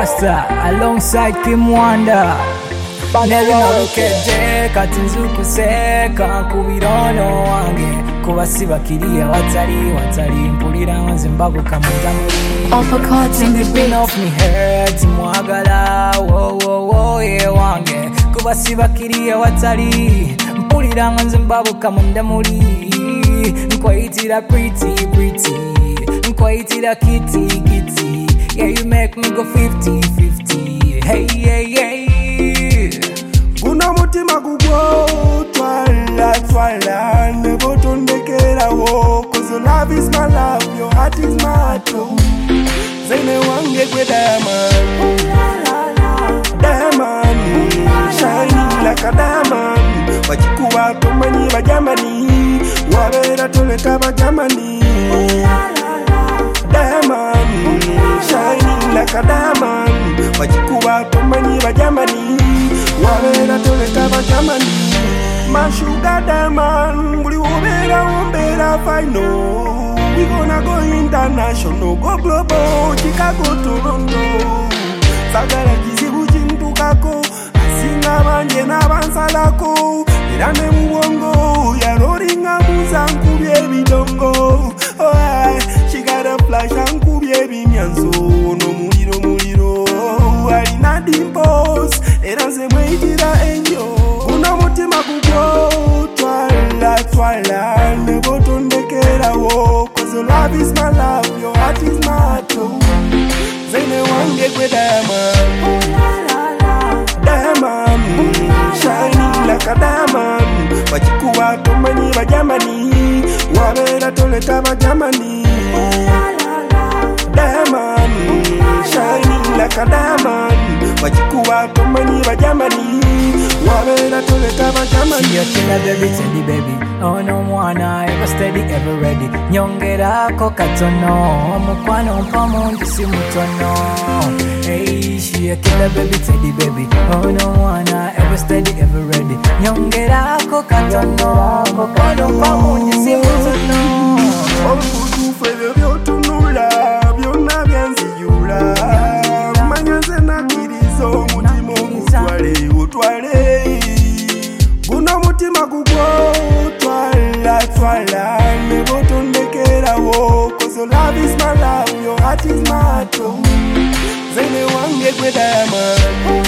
Master alongside Kim Wanda. Never narukeje katinzuku seka kubirono wange kubasiba kiriya watari mpulira wanze mbabuka mujamuri Uppercuts in the spin off me head mwagala wo ye wange kubasiba kiriya watari mpulira wanze mbabuka mujamuri nkwaitira pretty nkwaitira kitty yeah you make me go 50-50 hey Kuna mutima gugwo twala Never tondekera wo Cause your love is my love, your heart is my heart Zene wange kwe diamond Diamond, shining like a diamond Wachikuwa tomanyi bajamani Wabera toleka bajamani Diamond, shining like a diamond Wachikuwa tomanyi bajamani Wabera toleka bajamani My sugar diamond Buli umbera final We gonna go international Go global Chicago Toronto Sagara kizibu chintukako Asinga banje n'abansalako Era ne muwongo Yaroringa muza nkubye bidongo Oh she got a flash nkubye bimyanzo No muliro Alina dimples Era ze mweitira enyo Kuna mutima kukwo Twala Nebo tondekera wo Cause your love is my love Your heart is my heart Zene wange kwe diamond Diamond Shining like a diamond Wachikuwa tomanyi bajamani Wabera toleka bajamani Diamond Shining like a diamond Wachikuwa tomanyi bajamani Wabera toleka bajamani She a killer baby, teddy baby. Oh no mwana, ever steady, ever ready. Nyongera ko katono, mukwano mpamundi si mutono. Hey, she a killer baby, teddy baby. Oh no mwana, ever steady, ever ready. Nyongera ko katono, mukwano mpamundi si mutono. Obutufe byotunula, byonna byanziyula. Manyanze nakiriza omutima otwale. Guno mutima gugwo twala Nebo tondekera wo Cause your love is my love, your heart is my heart Zene wange kwe diamond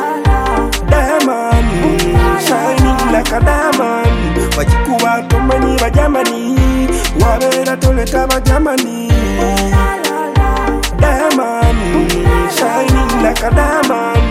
Diamond, shining like a diamond Wachikuwa tomanyi bajamani Wabera toleka bajamani Diamond, shining like a diamond